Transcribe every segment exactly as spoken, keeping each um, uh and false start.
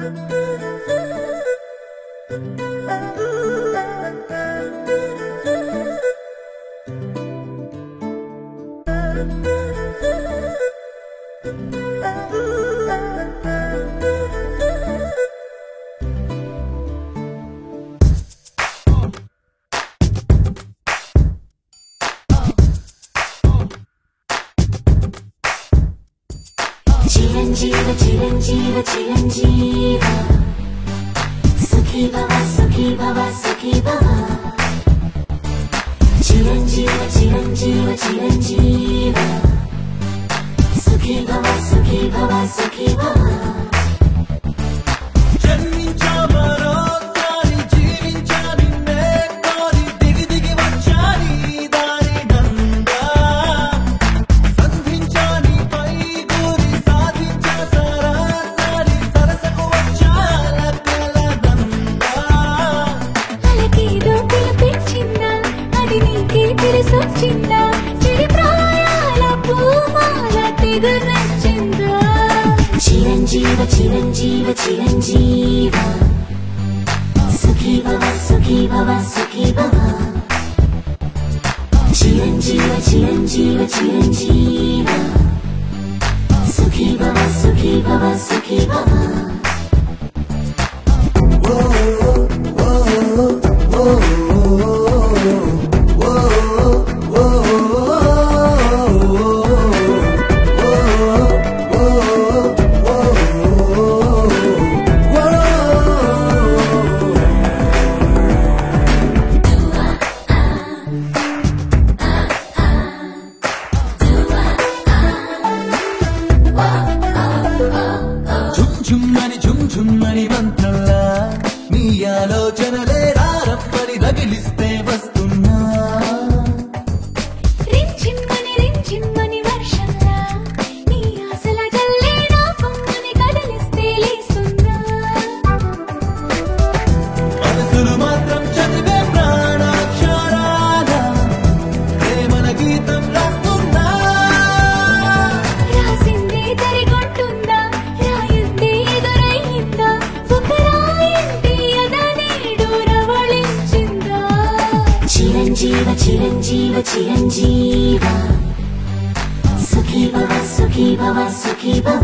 చిరంజీవ చిరంజీవ చిరంజీవ సుఖీ భవ సుఖీ భవ సుఖీ భవ చిరంజీవ చిరంజీవ చిరంజీవ సుఖీ భవ సుఖీ భవ సుఖీ భవ చిరంజీవ చిరంజీవ చిరంజీవ సుఖీ భవ సుఖీ భవ సుఖీ భవ చిరంజీవ చిరంజీవ చిరంజీవ సుఖీ భవ సుఖీ భవ సుఖీ భవ ఝుమ్మని ఝుమ్ఝుమ్మని మంత్రంలా నీ ఆలోచనలే రారప్పని రగిలిస్తే వస్తున్నా రించిమ్మని రించిమ్మని వర్షంలా నీ ఆశల జల్లే నా పొమ్మని కదలిస్తే లేస్తున్నా మనసులు మాత్రం చదివే ప్రాణాక్షరాల ప్రేమల గీతం రాస్తున్నా రాసిందే తరిగొంటుందా రాయుందే ఎదురయ్యిందా ఒకరాయింటి ఎదనేడు రవళించిందా చిరంజీవ చిరంజీవ చిరంజీవ సుఖీ భవ సుఖీ భవ సుఖీ భవ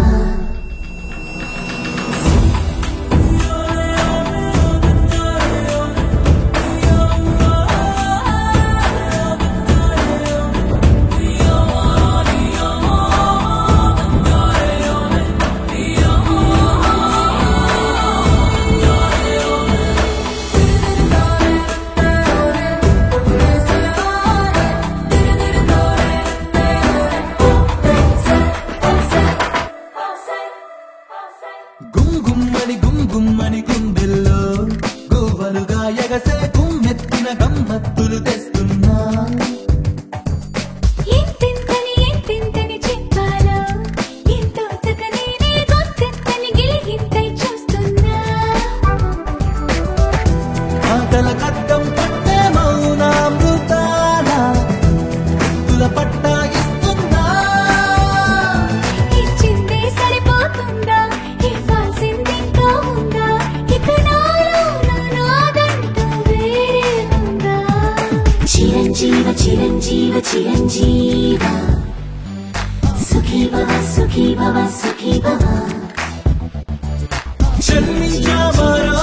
గుమ్గుమ్మని గుమ్గుమ్మని గుండెల్లో గువ్వలుగా ఎగసే గుమ్మెత్తిన గమ్మత్తులు తెస్తున్నా ఎంతెంతని ఎంతెంతని చెప్పాలో ఎంతో చక్కనే గొంతెంతని గిలిగింతై చూస్తున్నా ఆటల కట్టం పట్టే మౌనామృతాల తుల పట్టాయిస్తున్నా ఇచ్చిందే సరిపోతుందా ఇవ్వాల్సింది ఇంకా ఉందా ఇక నాలో నాదంటూ వేరే ఉందా చిరంజీవ చిరంజీవ చిరంజీవ సుఖీ భవ సుఖీ భవ సుఖీ భవ జన్మించామరా